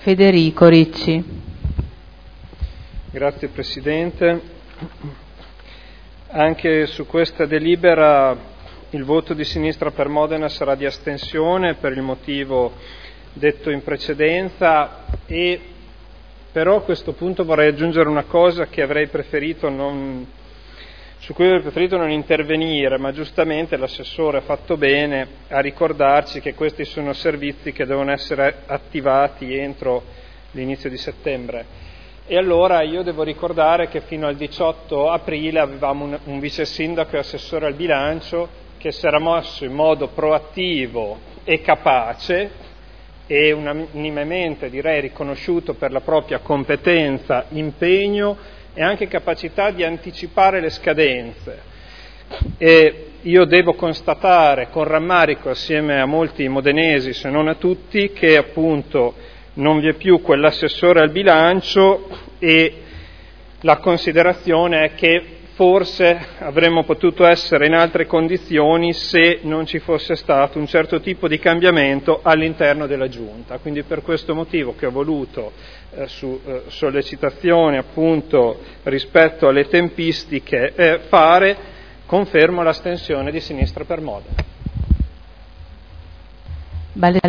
Federico Ricci. Grazie Presidente. Anche su questa delibera il voto di Sinistra per Modena sarà di astensione per il motivo detto in precedenza, e però a questo punto vorrei aggiungere una cosa che su cui avrei preferito non intervenire, ma giustamente l'assessore ha fatto bene a ricordarci che questi sono servizi che devono essere attivati entro l'inizio di settembre. E allora io devo ricordare che fino al 18 aprile avevamo un vice sindaco e assessore al bilancio che si era mosso in modo proattivo e capace e unanimemente direi riconosciuto per la propria competenza, impegno e anche capacità di anticipare le scadenze. E io devo constatare con rammarico, assieme a molti modenesi, se non a tutti, che appunto non vi è più quell'assessore al bilancio, e la considerazione è che forse avremmo potuto essere in altre condizioni se non ci fosse stato un certo tipo di cambiamento all'interno della Giunta. Quindi per questo motivo che ho voluto, su sollecitazione appunto rispetto alle tempistiche, confermo l'astensione di Sinistra per Modena.